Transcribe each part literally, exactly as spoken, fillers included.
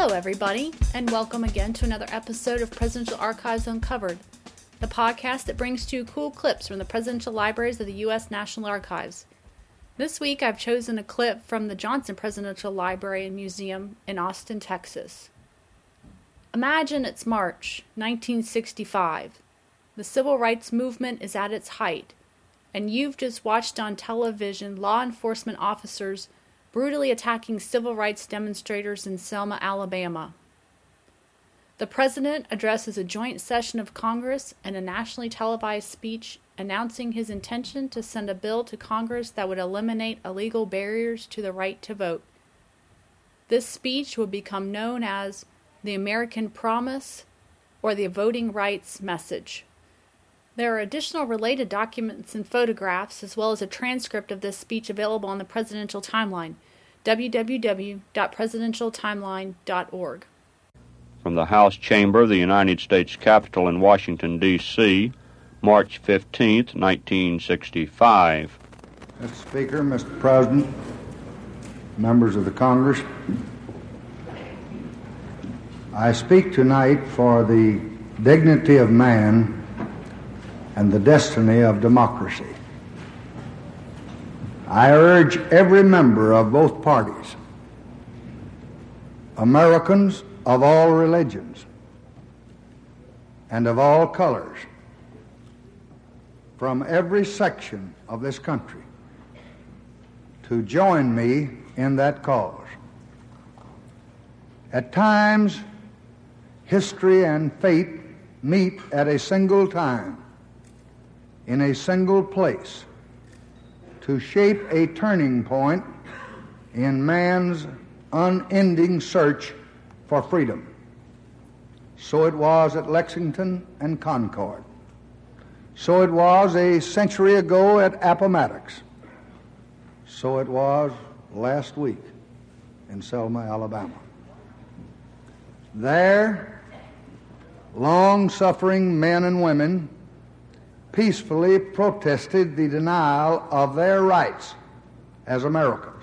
Hello, everybody, and welcome again to another episode of Presidential Archives Uncovered, the podcast that brings to you cool clips from the presidential libraries of the U S National Archives. This week, I've chosen a clip from the Johnson Presidential Library and Museum in Austin, Texas. Imagine it's March nineteen sixty-five. The civil rights movement is at its height, and you've just watched on television law enforcement officers brutally attacking civil rights demonstrators in Selma, Alabama. The president addresses a joint session of Congress and a nationally televised speech announcing his intention to send a bill to Congress that would eliminate illegal barriers to the right to vote. This speech would become known as the American Promise or the Voting Rights Message. There are additional related documents and photographs, as well as a transcript of this speech available on the Presidential Timeline, w w w dot presidential timeline dot org. From the House Chamber of the United States Capitol in Washington, D C, March fifteenth, nineteen sixty-five. Mister Speaker, Mister President, members of the Congress, I speak tonight for the dignity of man and the destiny of democracy. I urge every member of both parties, Americans of all religions and of all colors, from every section of this country, to join me in that cause. At times, history and fate meet at a single time, in a single place, to shape a turning point in man's unending search for freedom. So it was at Lexington and Concord. So it was a century ago at Appomattox. So it was last week in Selma, Alabama. There, long-suffering men and women peacefully protested the denial of their rights as Americans.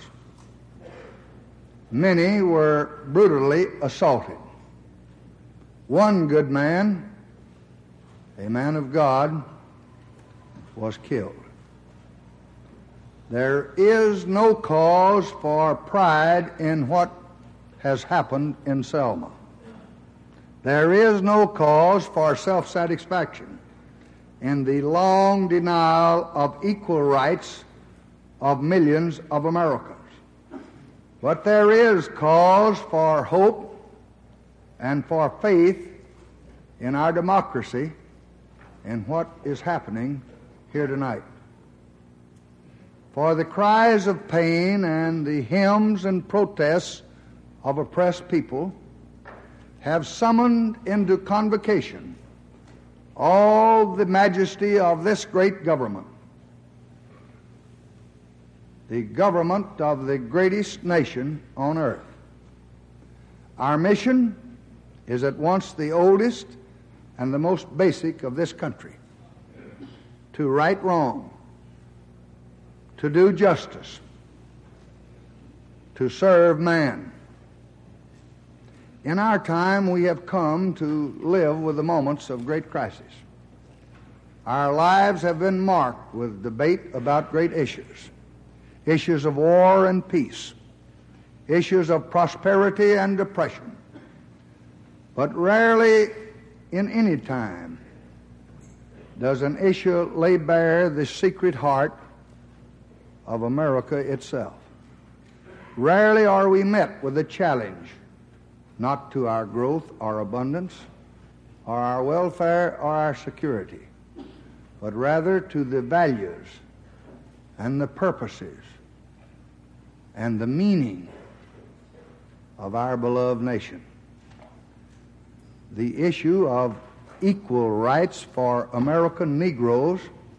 Many were brutally assaulted. One good man, a man of God, was killed. There is no cause for pride in what has happened in Selma. There is no cause for self-satisfaction in the long denial of equal rights of millions of Americans. But there is cause for hope and for faith in our democracy in what is happening here tonight. For the cries of pain and the hymns and protests of oppressed people have summoned into convocation all the majesty of this great government, the government of the greatest nation on earth. Our mission is at once the oldest and the most basic of this country: to right wrong, to do justice, to serve man. In our time, we have come to live with the moments of great crisis. Our lives have been marked with debate about great issues, issues of war and peace, issues of prosperity and depression. But rarely in any time does an issue lay bare the secret heart of America itself. Rarely are we met with a challenge not to our growth or abundance, or our welfare or our security, but rather to the values and the purposes and the meaning of our beloved nation. The issue of equal rights for American Negroes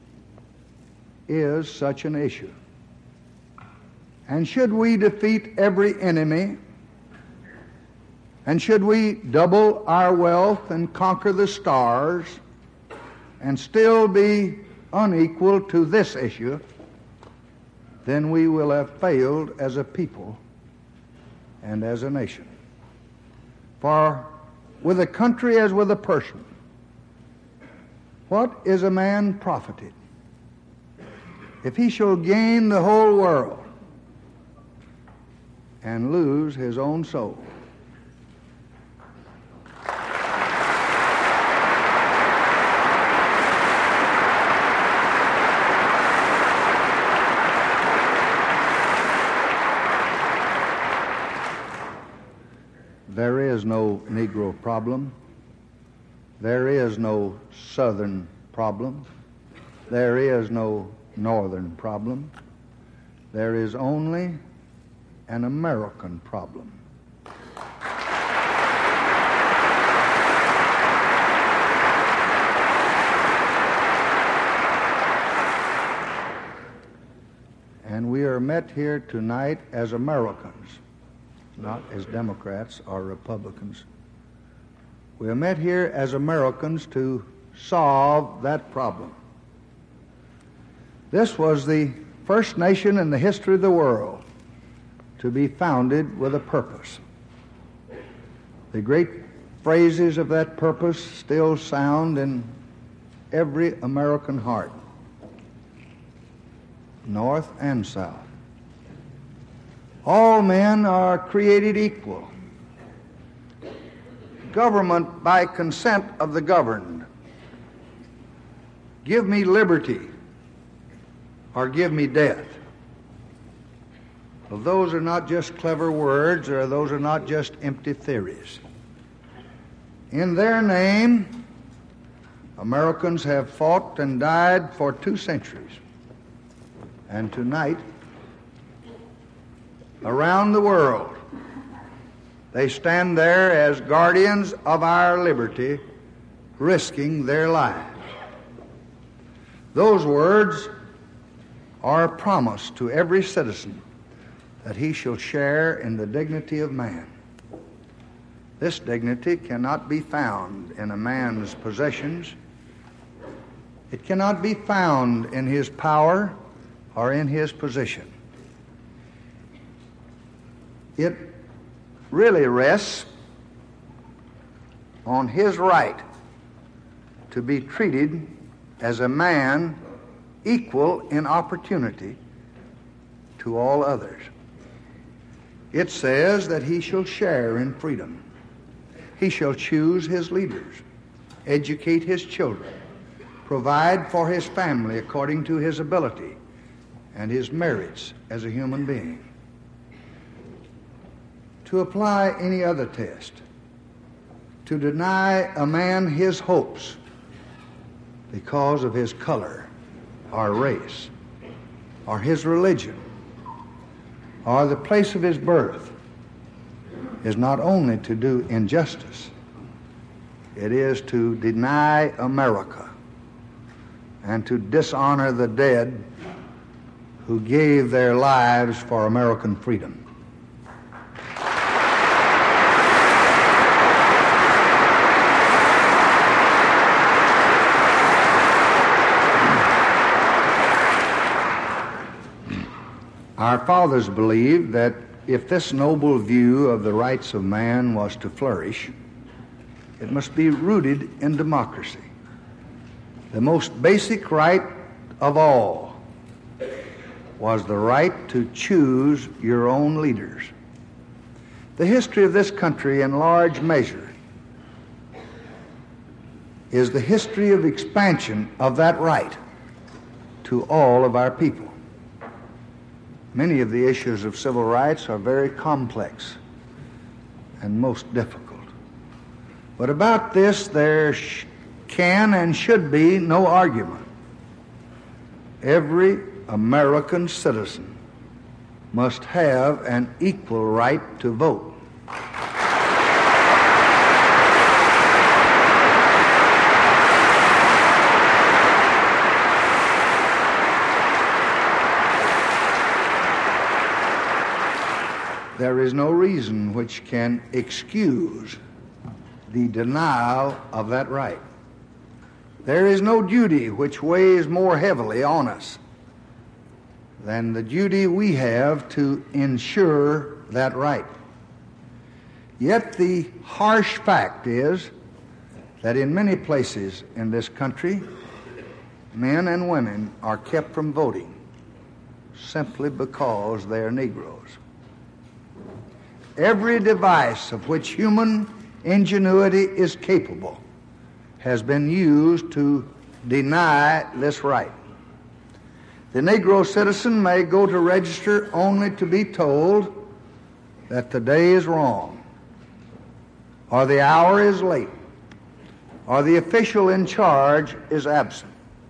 is such an issue. And should we defeat every enemy, and should we double our wealth and conquer the stars and still be unequal to this issue, then we will have failed as a people and as a nation. For with a country as with a person, what is a man profited if he shall gain the whole world and lose his own soul? There is no Negro problem. There is no Southern problem. There is no Northern problem. There is only an American problem. And we are met here tonight as Americans, not as Democrats or Republicans. We are met here as Americans to solve that problem. This was the first nation in the history of the world to be founded with a purpose. The great phrases of that purpose still sound in every American heart, North and South. All men are created equal. Government by consent of the governed. Give me liberty or give me death. Well, those are not just clever words, or those are not just empty theories. In their name, Americans have fought and died for two centuries. And tonight, around the world, they stand there as guardians of our liberty, risking their lives. Those words are a promise to every citizen that he shall share in the dignity of man. This dignity cannot be found in a man's possessions. It cannot be found in his power or in his position. It really rests on his right to be treated as a man equal in opportunity to all others. It says that he shall share in freedom. He shall choose his leaders, educate his children, provide for his family according to his ability and his merits as a human being. To apply any other test, to deny a man his hopes because of his color or race or his religion or the place of his birth is not only to do injustice, it is to deny America and to dishonor the dead who gave their lives for American freedom. Our fathers believed that if this noble view of the rights of man was to flourish, it must be rooted in democracy. The most basic right of all was the right to choose your own leaders. The history of this country, in large measure, is the history of expansion of that right to all of our people. Many of the issues of civil rights are very complex and most difficult. But about this, there sh- can and should be no argument. Every American citizen must have an equal right to vote. There is no reason which can excuse the denial of that right. There is no duty which weighs more heavily on us than the duty we have to ensure that right. Yet the harsh fact is that in many places in this country, men and women are kept from voting simply because they are Negroes. Every device of which human ingenuity is capable has been used to deny this right. The Negro citizen may go to register only to be told that the day is wrong, or the hour is late, or the official in charge is absent.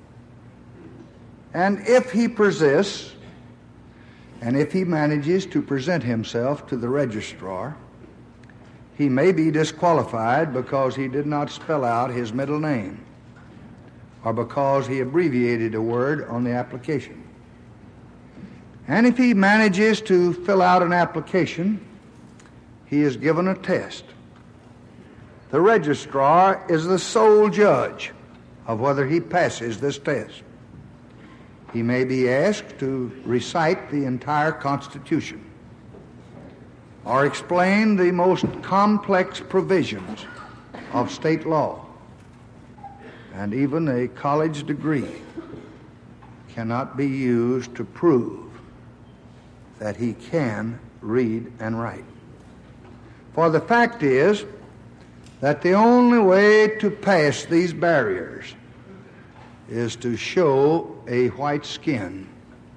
And if he persists, and if he manages to present himself to the registrar, he may be disqualified because he did not spell out his middle name, or because he abbreviated a word on the application. And if he manages to fill out an application, he is given a test. The registrar is the sole judge of whether he passes this test. He may be asked to recite the entire Constitution or explain the most complex provisions of state law, and even a college degree cannot be used to prove that he can read and write. For the fact is that the only way to pass these barriers is to show a white skin.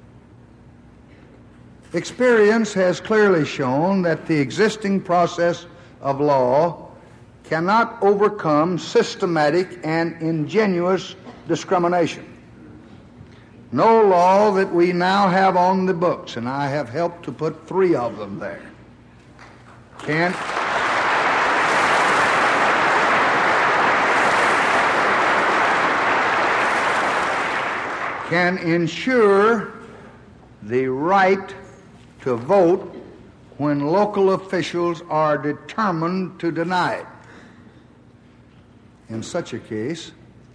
Experience has clearly shown that the existing process of law cannot overcome systematic and ingenuous discrimination. No law that we now have on the books, and I have helped to put three of them there, can can ensure the right to vote when local officials are determined to deny it. In such a case,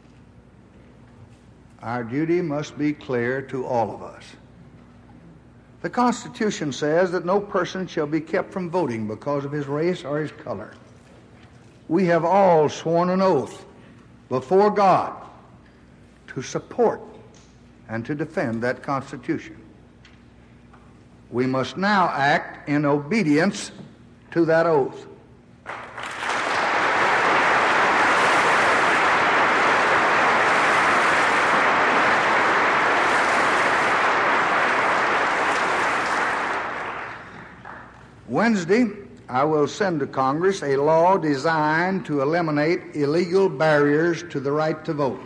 our duty must be clear to all of us. The Constitution says that no person shall be kept from voting because of his race or his color. We have all sworn an oath before God to support and to defend that Constitution. We must now act in obedience to that oath. Wednesday, I will send to Congress a law designed to eliminate illegal barriers to the right to vote.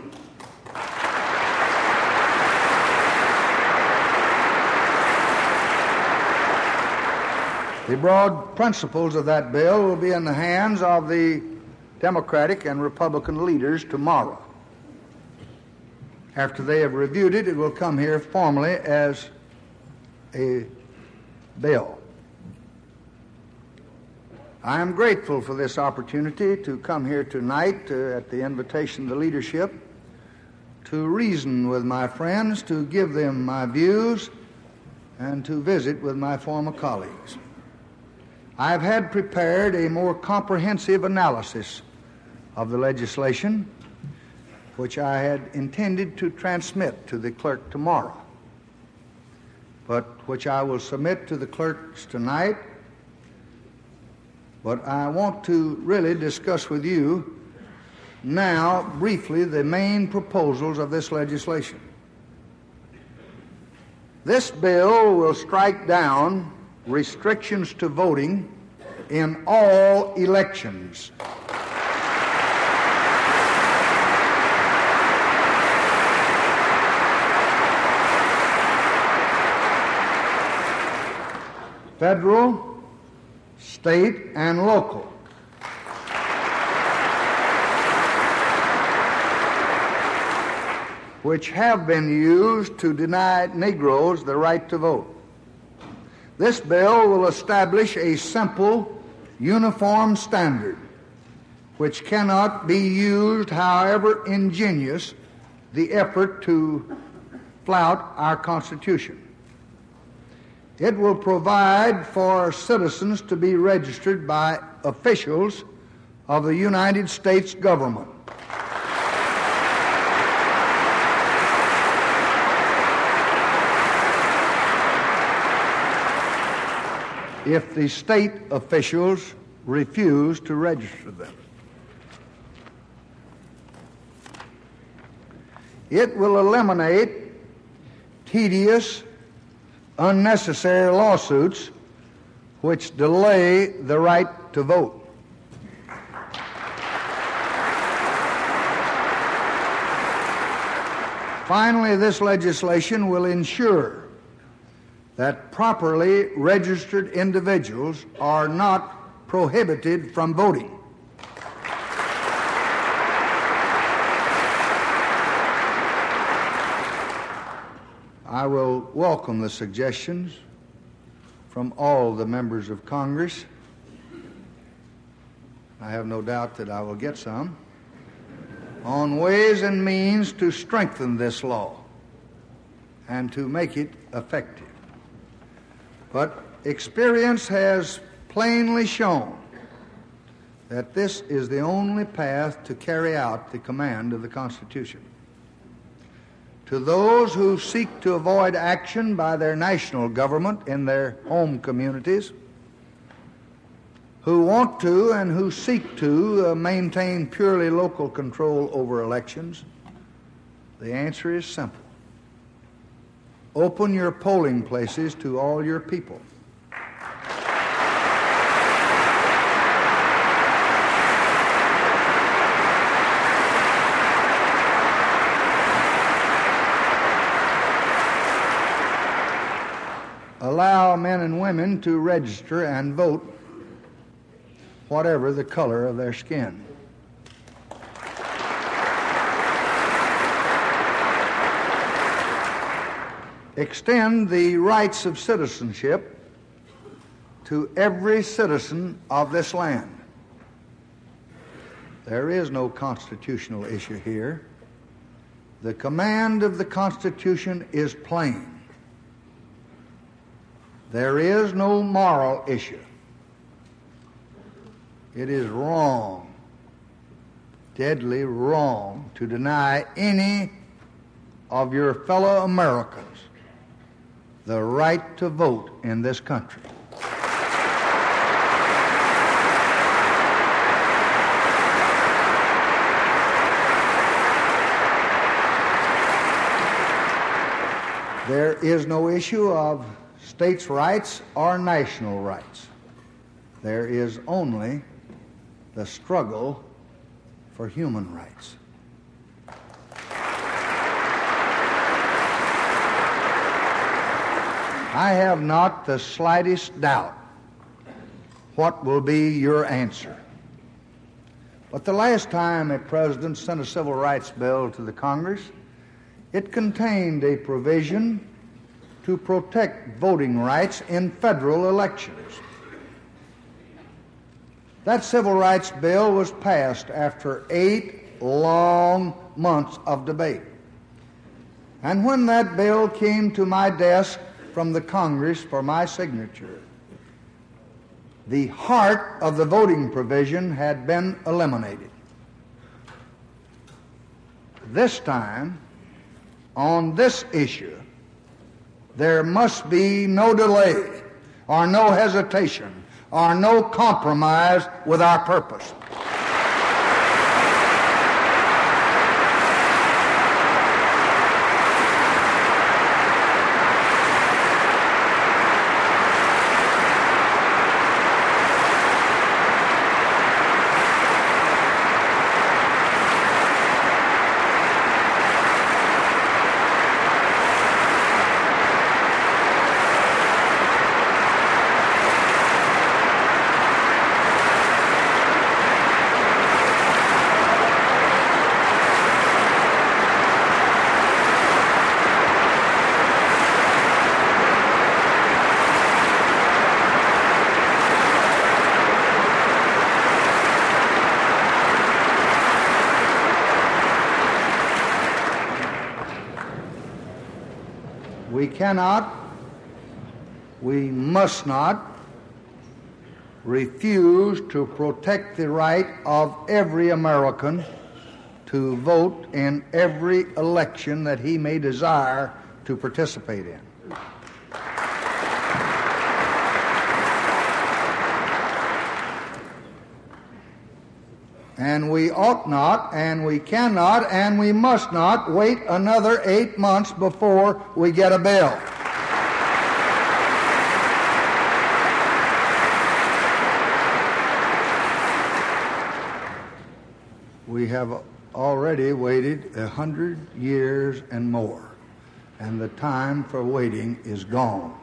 The broad principles of that bill will be in the hands of the Democratic and Republican leaders tomorrow. After they have reviewed it, it will come here formally as a bill. I am grateful for this opportunity to come here tonight uh, at the invitation of the leadership to reason with my friends, to give them my views, and to visit with my former colleagues. I've had prepared a more comprehensive analysis of the legislation, which I had intended to transmit to the clerk tomorrow, but which I will submit to the clerks tonight. But I want to really discuss with you now briefly the main proposals of this legislation. This bill will strike down restrictions to voting in all elections. Federal, state, and local. Which have been used to deny Negroes the right to vote. This bill will establish a simple, uniform standard which cannot be used, however ingenious the effort to flout our Constitution. It will provide for citizens to be registered by officials of the United States government. If the state officials refuse to register them. It will eliminate tedious, unnecessary lawsuits which delay the right to vote. Finally, this legislation will ensure that properly registered individuals are not prohibited from voting. I will welcome the suggestions from all the members of Congress. I have no doubt that I will get some on ways and means to strengthen this law and to make it effective. But experience has plainly shown that this is the only path to carry out the command of the Constitution. To those who seek to avoid action by their national government in their home communities, who want to and who seek to uh, maintain purely local control over elections, the answer is simple. Open your polling places to all your people. Allow men and women to register and vote, whatever the color of their skin. Extend the rights of citizenship to every citizen of this land. There is no constitutional issue here. The command of the Constitution is plain. There is no moral issue. It is wrong, deadly wrong, to deny any of your fellow Americans the right to vote in this country. There is no issue of states' rights or national rights. There is only the struggle for human rights. I have not the slightest doubt what will be your answer. But the last time a president sent a civil rights bill to the Congress, it contained a provision to protect voting rights in federal elections. That civil rights bill was passed after eight long months of debate. And when that bill came to my desk from the Congress for my signature, the heart of the voting provision had been eliminated. This time, on this issue, there must be no delay or no hesitation or no compromise with our purpose. We cannot we must not refuse to protect the right of every American to vote in every election that he may desire to participate in. And we ought not, and we cannot, and we must not wait another eight months before we get a bill. We have already waited a hundred years and more, and the time for waiting is gone.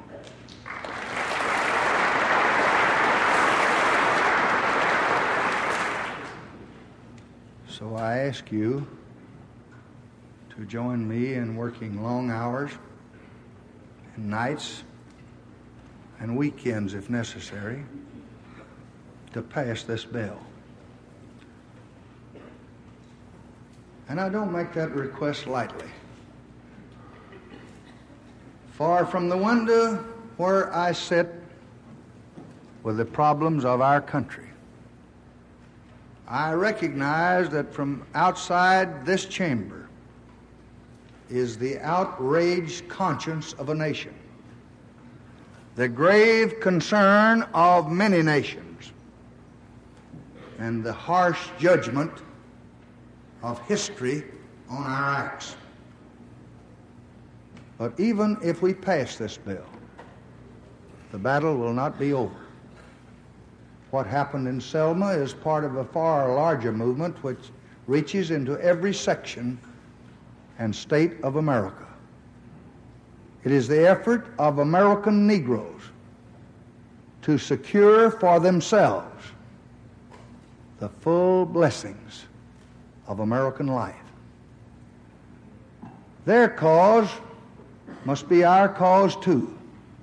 So I ask you to join me in working long hours and nights and weekends, if necessary, to pass this bill. And I don't make that request lightly. Far from the window where I sit with the problems of our country, I recognize that from outside this chamber is the outraged conscience of a nation, the grave concern of many nations, and the harsh judgment of history on our acts. But even if we pass this bill, the battle will not be over. What happened in Selma is part of a far larger movement which reaches into every section and state of America. It is the effort of American Negroes to secure for themselves the full blessings of American life. Their cause must be our cause too,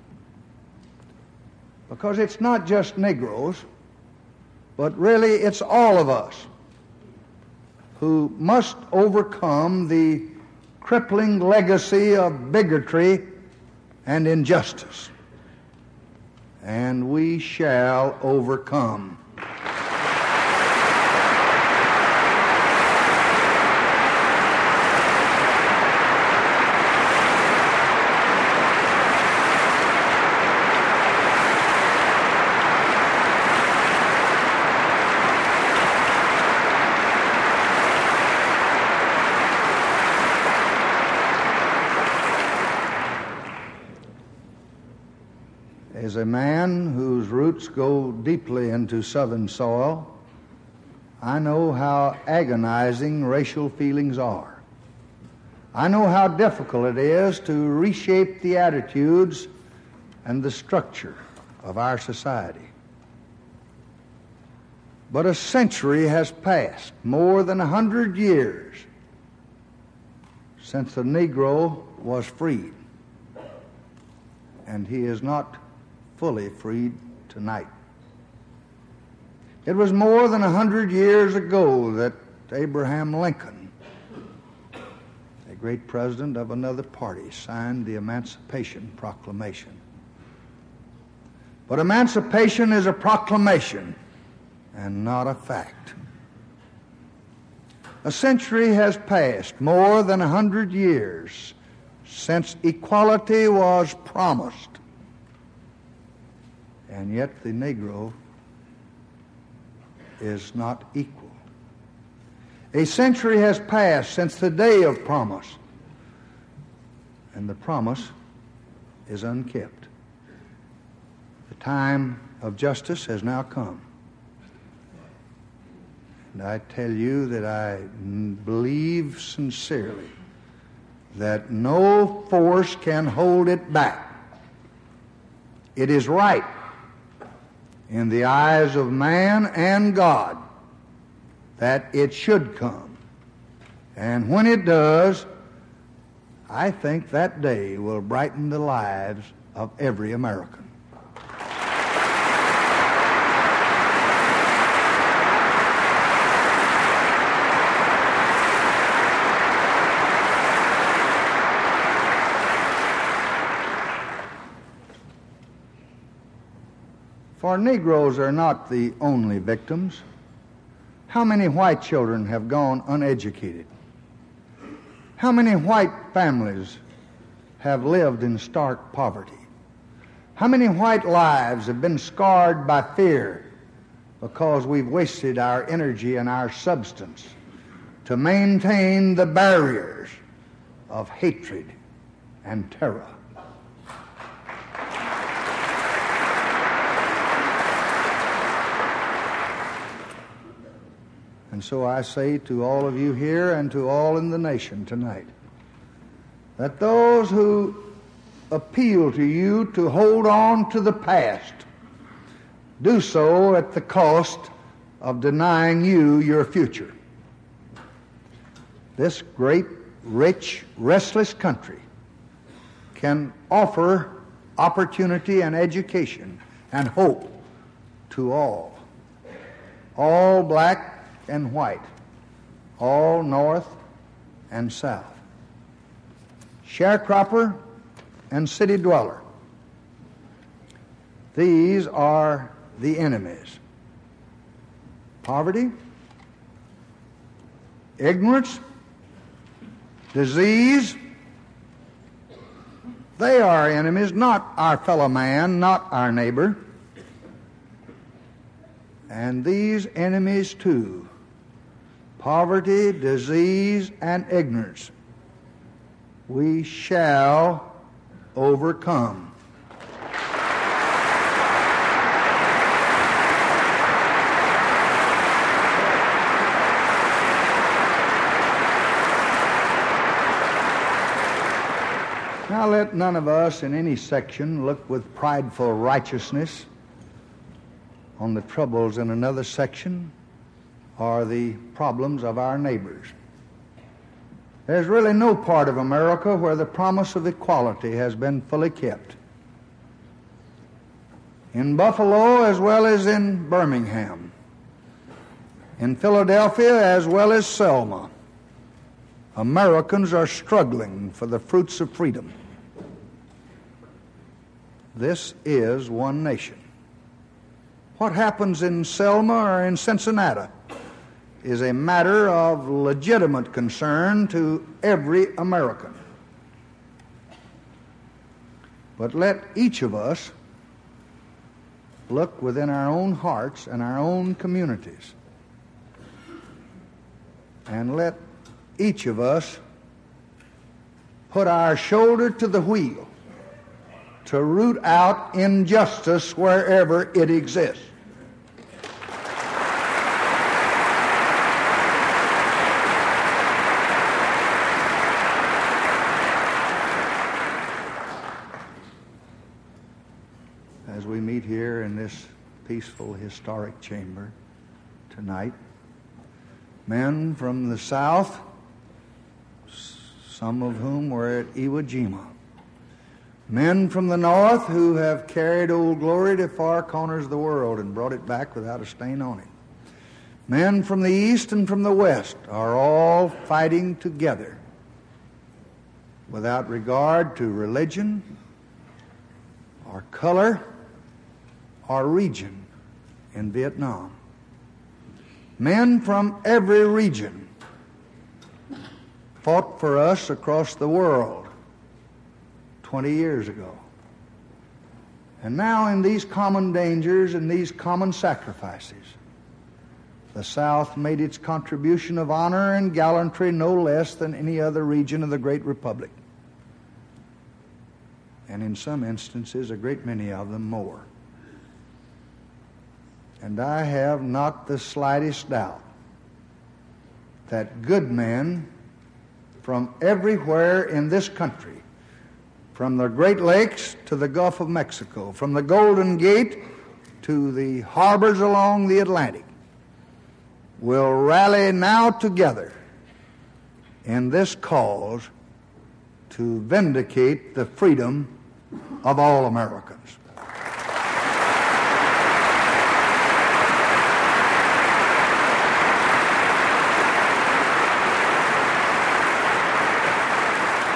because it's not just Negroes, but really it's all of us who must overcome the crippling legacy of bigotry and injustice, and we shall overcome. As a man whose roots go deeply into Southern soil, I know how agonizing racial feelings are. I know how difficult it is to reshape the attitudes and the structure of our society. But a century has passed, more than a hundred years, since the Negro was freed, and he is not fully freed tonight. It was more than a hundred years ago that Abraham Lincoln, a great president of another party, signed the Emancipation Proclamation. But emancipation is a proclamation and not a fact. A century has passed, more than a hundred years, since equality was promised. And yet the Negro is not equal. A century has passed since the day of promise, and the promise is unkept. The time of justice has now come. And I tell you that I believe sincerely that no force can hold it back. It is right in the eyes of man and God that it should come. And when it does, I think that day will brighten the lives of every American. For Negroes are not the only victims. How many white children have gone uneducated? How many white families have lived in stark poverty? How many white lives have been scarred by fear because we've wasted our energy and our substance to maintain the barriers of hatred and terror? And so I say to all of you here and to all in the nation tonight, that those who appeal to you to hold on to the past do so at the cost of denying you your future. This great, rich, restless country can offer opportunity and education and hope to all, all black and white, all north and south, sharecropper and city dweller. These are the enemies. Poverty, ignorance, disease, they are enemies, not our fellow man, not our neighbor. And these enemies too, poverty, disease, and ignorance, we shall overcome. Now let none of us in any section look with prideful righteousness on the troubles in another section or the problems of our neighbors. There's really no part of America where the promise of equality has been fully kept. In Buffalo as well as in Birmingham, in Philadelphia as well as Selma, Americans are struggling for the fruits of freedom. This is one nation. What happens in Selma or in Cincinnati is a matter of legitimate concern to every American. But let each of us look within our own hearts and our own communities, and let each of us put our shoulder to the wheel to root out injustice wherever it exists. As we meet here in this peaceful, historic chamber tonight, men from the South, some of whom were at Iwo Jima, men from the North who have carried Old Glory to far corners of the world and brought it back without a stain on it, men from the East and from the West are all fighting together without regard to religion or color or region in Vietnam. Men from every region fought for us across the world twenty years ago. And now in these common dangers and these common sacrifices, the South made its contribution of honor and gallantry no less than any other region of the great republic. And in some instances, a great many of them more. And I have not the slightest doubt that good men from everywhere in this country, from the Great Lakes to the Gulf of Mexico, from the Golden Gate to the harbors along the Atlantic, will rally now together in this cause to vindicate the freedom of all Americans.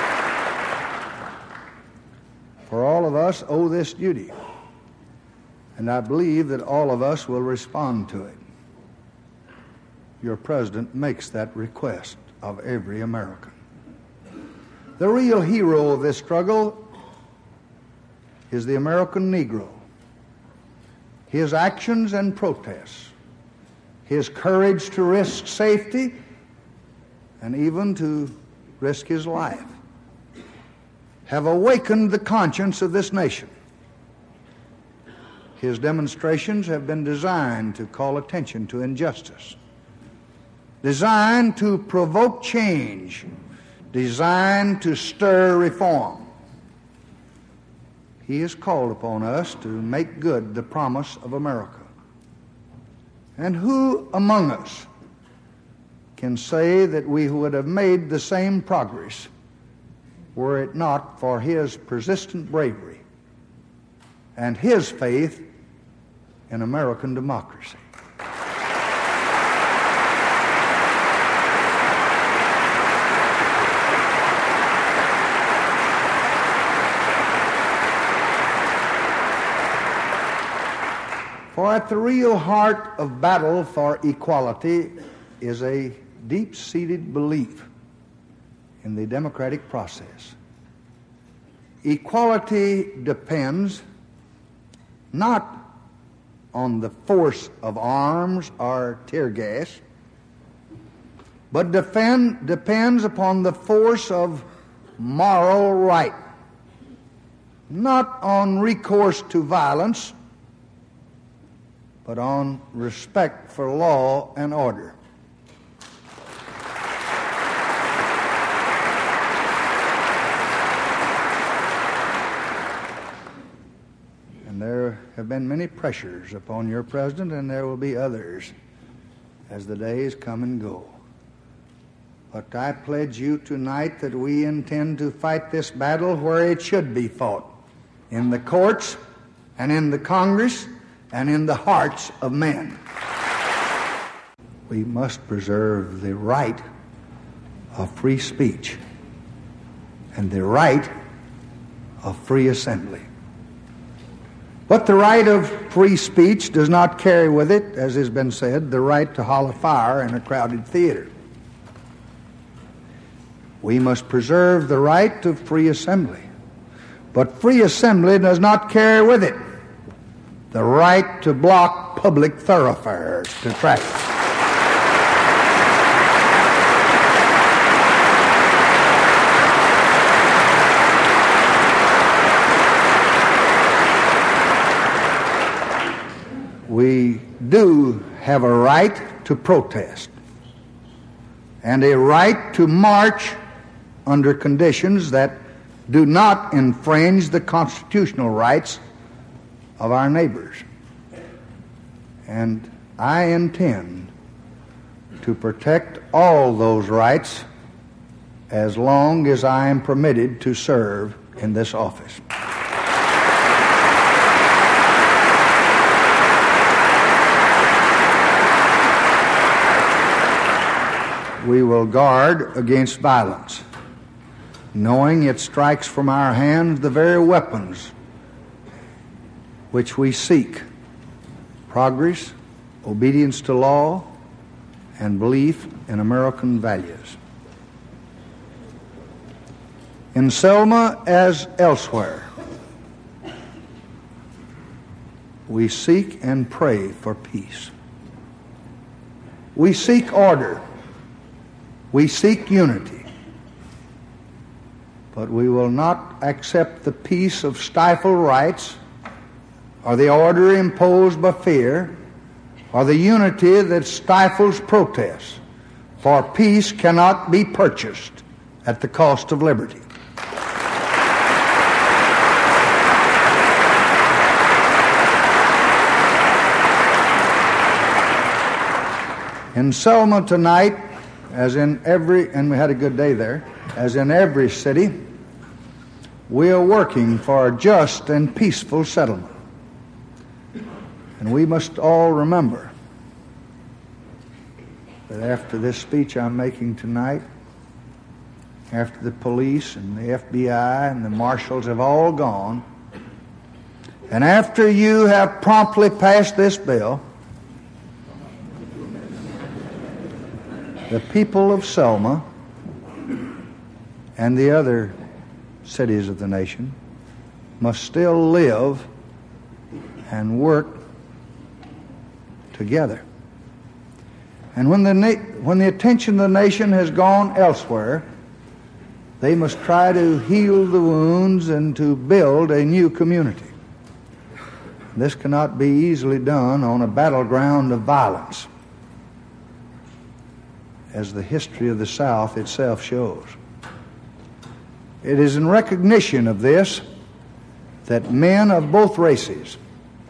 For all of us owe this duty, and I believe that all of us will respond to it. Your president makes that request of every American. The real hero of this struggle is the American Negro. His actions and protests, his courage to risk safety and even to risk his life, have awakened the conscience of this nation. His demonstrations have been designed to call attention to injustice, designed to provoke change, designed to stir reform. He has called upon us to make good the promise of America. And who among us can say that we would have made the same progress were it not for his persistent bravery and his faith in American democracy? For at the real heart of battle for equality is a deep-seated belief in the democratic process. Equality depends not on the force of arms or tear gas, but defend, depends upon the force of moral right, not on recourse to violence, but on respect for law and order. And there have been many pressures upon your president, and there will be others as the days come and go. But I pledge you tonight that we intend to fight this battle where it should be fought, in the courts and in the Congress and in the hearts of men. We must preserve the right of free speech and the right of free assembly. But the right of free speech does not carry with it, as has been said, the right to holler fire in a crowded theater. We must preserve the right of free assembly. But free assembly does not carry with it the right to block public thoroughfares to traffic. We do have a right to protest and a right to march under conditions that do not infringe the constitutional rights of our neighbors. And I intend to protect all those rights as long as I am permitted to serve in this office. We will guard against violence, knowing it strikes from our hands the very weapons which we seek: progress, obedience to law, and belief in American values. In Selma, as elsewhere, we seek and pray for peace. We seek order. We seek unity. But we will not accept the peace of stifled rights, or the order imposed by fear, or the unity that stifles protests. For peace cannot be purchased at the cost of liberty. In Selma tonight, as in every, and we had a good day there, as in every city, we are working for a just and peaceful settlement. And we must all remember that after this speech I'm making tonight, after the police and the F B I and the marshals have all gone, And after you have promptly passed this bill, the people of Selma and the other cities of the nation must still live and work together. And when the, na- when the attention of the nation has gone elsewhere, they must try to heal the wounds and to build a new community. This cannot be easily done on a battleground of violence, as the history of the South itself shows. It is in recognition of this that men of both races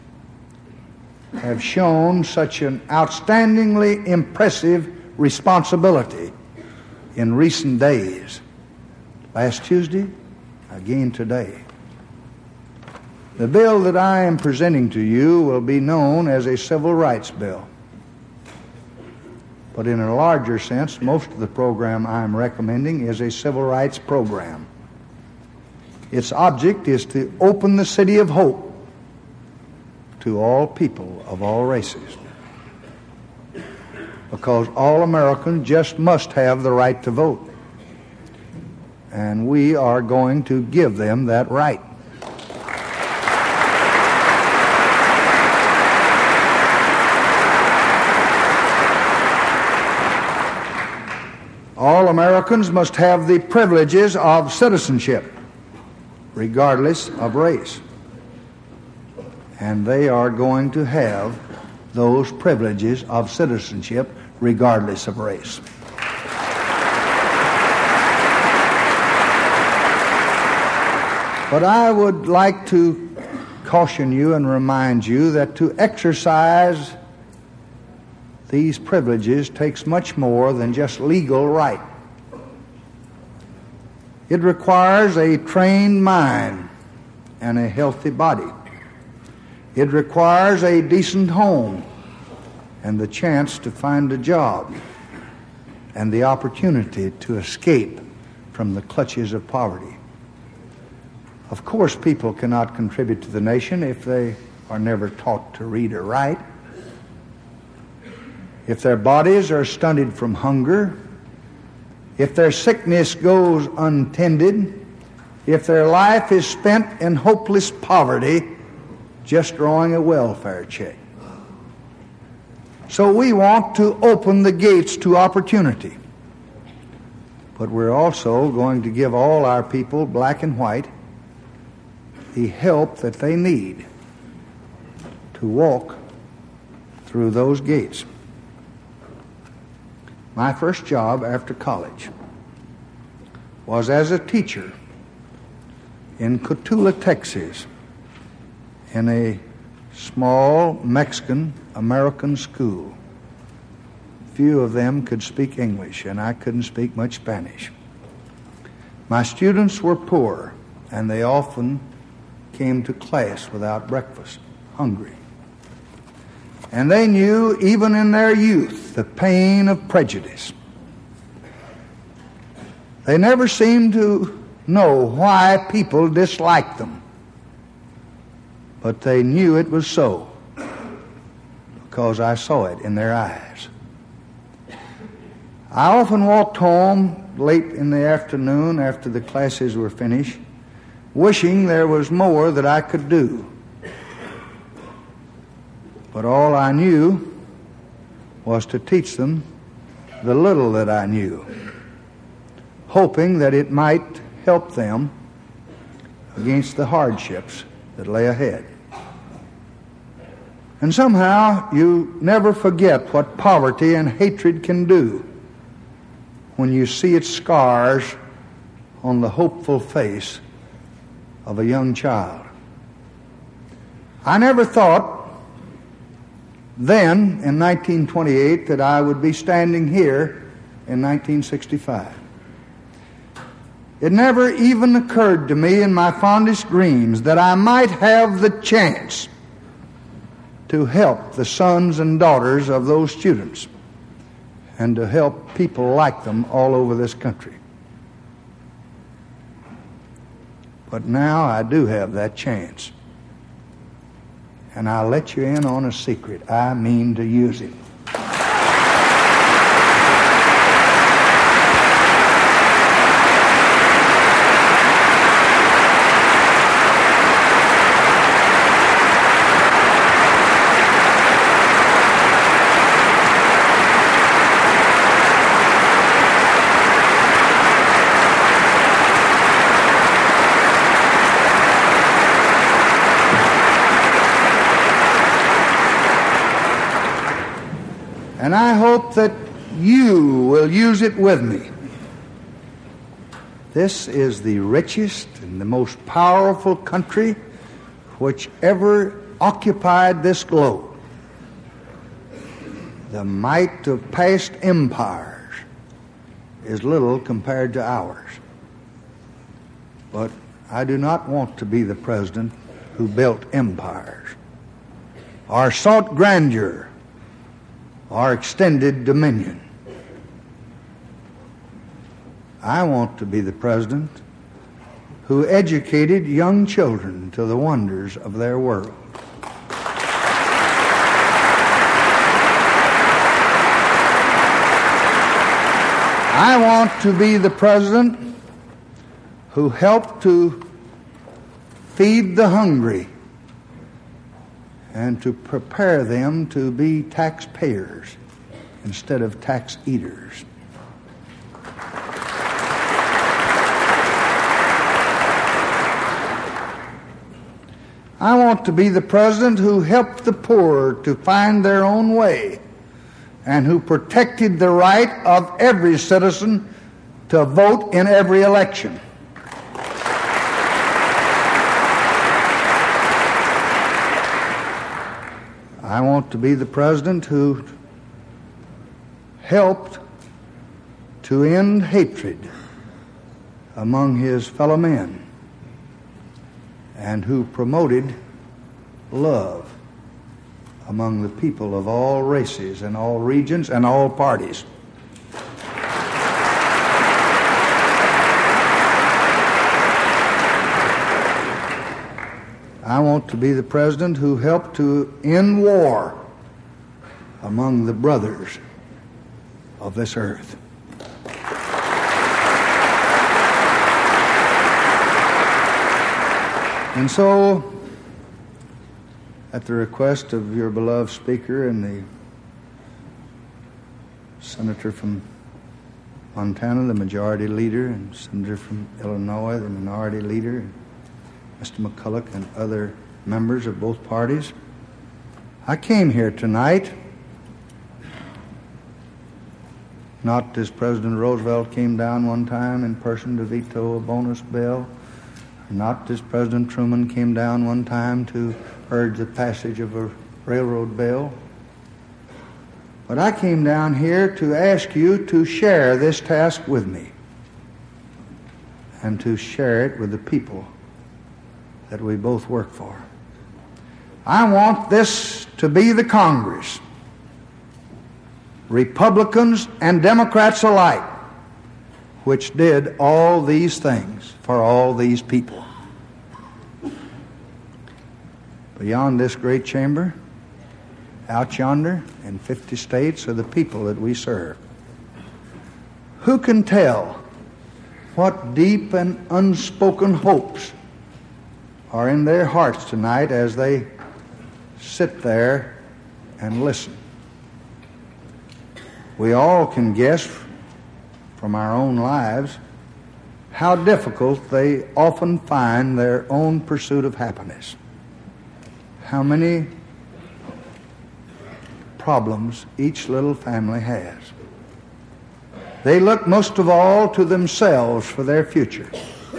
have shown such an outstandingly impressive responsibility in recent days. Last Tuesday, again today. The bill that I am presenting to you will be known as a civil rights bill. But in a larger sense, most of the program I am recommending is a civil rights program. Its object is to open the city of hope to all people of all races. Because all Americans just must have the right to vote. And we are going to give them that right. All Americans must have the privileges of citizenship, regardless of race. And they are going to have those privileges of citizenship, regardless of race. But I would like to caution you and remind you that to exercise these privileges takes much more than just legal right. It requires a trained mind and a healthy body. It requires a decent home and the chance to find a job and the opportunity to escape from the clutches of poverty. Of course, people cannot contribute to the nation if they are never taught to read or write. If their bodies are stunted from hunger, if their sickness goes untended, if their life is spent in hopeless poverty, just drawing a welfare check. So we want to open the gates to opportunity. But we're also going to give all our people, black and white, the help that they need to walk through those gates. My first job after college was as a teacher in Cotulla, Texas, in a small Mexican-American school. Few of them could speak English, and I couldn't speak much Spanish. My students were poor, and they often came to class without breakfast, hungry. And they knew, even in their youth, the pain of prejudice. They never seemed to know why people disliked them. But they knew it was so, because I saw it in their eyes. I often walked home late in the afternoon after the classes were finished, wishing there was more that I could do. But all I knew was to teach them the little that I knew, hoping that it might help them against the hardships that lay ahead. And somehow you never forget what poverty and hatred can do when you see its scars on the hopeful face of a young child. I never thought then, in nineteen twenty-eight, that I would be standing here in nineteen sixty-five. It never even occurred to me in my fondest dreams that I might have the chance to help the sons and daughters of those students and to help people like them all over this country. But now I do have that chance. And I'll let you in on a secret. I mean to use it. And I hope that you will use it with me. This is the richest and the most powerful country which ever occupied this globe. The might of past empires is little compared to ours. But I do not want to be the president who built empires or sought grandeur or extended dominion. I want to be the president who educated young children to the wonders of their world. I want to be the president who helped to feed the hungry and to prepare them to be taxpayers instead of tax eaters. I want to be the president who helped the poor to find their own way and who protected the right of every citizen to vote in every election. I want to be the president who helped to end hatred among his fellow men and who promoted love among the people of all races and all regions and all parties. I want to be the president who helped to end war among the brothers of this earth. And so, at the request of your beloved speaker and the senator from Montana, the majority leader, and senator from Illinois, the minority leader, and Mister McCulloch and other members of both parties, I came here tonight not as President Roosevelt came down one time in person to veto a bonus bill, not as President Truman came down one time to urge the passage of a railroad bill, but I came down here to ask you to share this task with me and to share it with the people that we both work for. I want this to be the Congress, Republicans and Democrats alike, which did all these things for all these people. Beyond this great chamber, out yonder in fifty states are the people that we serve. Who can tell what deep and unspoken hopes are in their hearts tonight as they sit there and listen? We all can guess from our own lives how difficult they often find their own pursuit of happiness. How many problems each little family has. They look most of all to themselves for their future.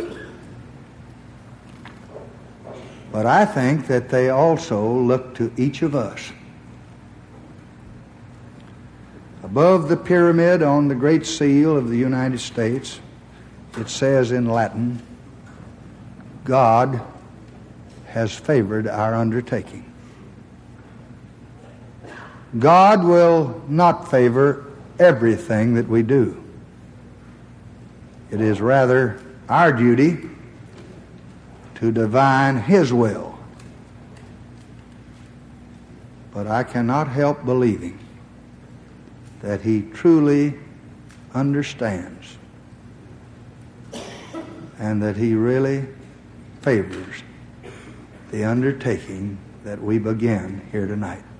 But I think that they also look to each of us. Above the pyramid on the Great Seal of the United States, it says in Latin, God has favored our undertaking. God will not favor everything that we do. It is rather our duty to divine His will. but I cannot help believing that he truly understands and that he really favors the undertaking that we begin here tonight.